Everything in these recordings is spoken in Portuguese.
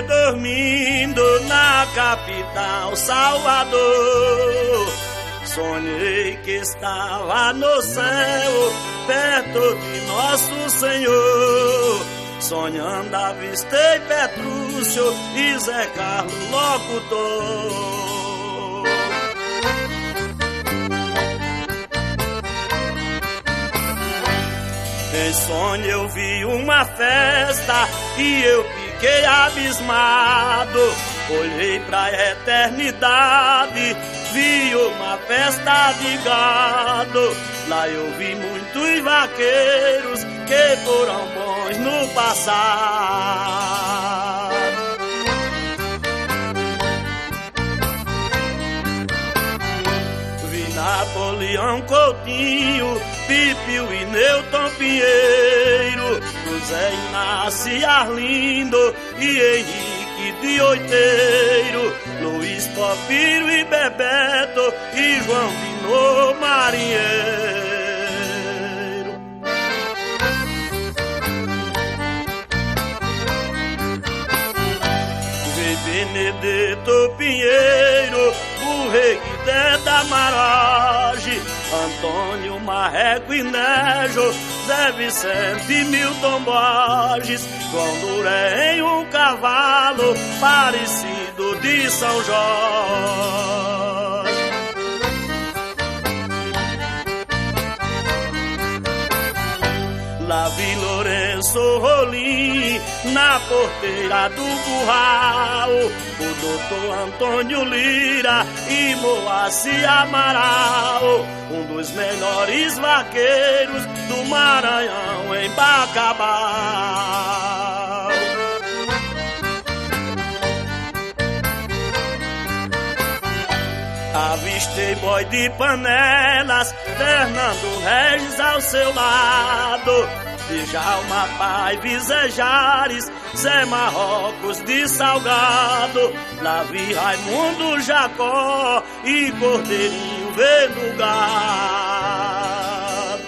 dormindo na capital, Salvador. Sonhei que estava no céu, perto de nosso Senhor. Sonhando avistei Petrúcio e Zé Carlos, locutor. Em sonho eu vi uma festa e eu fiquei abismado. Olhei pra eternidade, vi uma festa de gado. Lá eu vi muitos vaqueiros que foram bons no passado. Vi Napoleão Coutinho, Pípio e Newton Pinheiro, José Inácio Arlindo e Henrique de Oiteiro, Luiz Porfírio e Bebeto e João Dino Marinheiro. Vi Benedito Pinheiro, o rei da Maragem, Antônio Marreco e Nejo, Zé Vicente e Milton Borges, João Duré em um cavalo parecido de São Jorge. Lá vi Lourenço Rolim na porteira do curral, o doutor Antônio Lira e Moacir Amaral, um dos melhores vaqueiros do Maranhão em Bacabal. Avistei Boi de Panelas, Fernando Regis ao seu lado, Djalma Paiva e Zé Jares, Zé Marrocos de Salgado. Lá vi Raimundo Jacó e Cordeirinho vendo gado.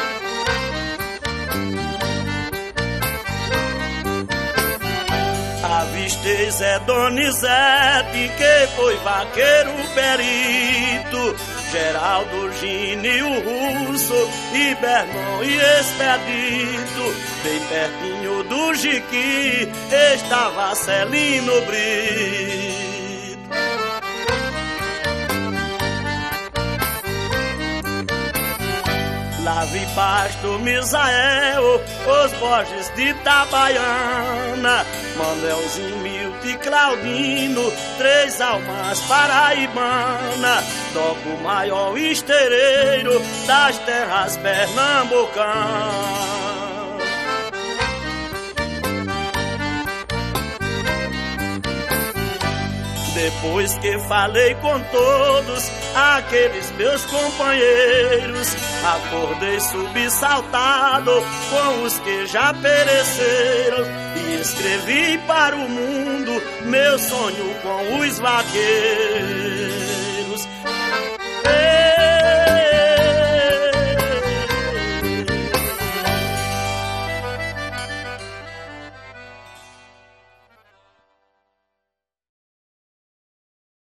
Avistei Zé Donizete, que foi vaqueiro perito, Geraldo Gínio Russo e Bernon e Expedito. Bem pertinho do Jiqui estava Celino Brito. Lá vi Pasto Misael, os Borges de Itabaiana, Manuelzinho, Milton e Claudino, três almas paraibana. Toco o maior estereiro das terras pernambucanas. Depois que falei com todos aqueles meus companheiros, acordei subsaltado com os que já pereceram e escrevi para o mundo meu sonho com os vaqueiros.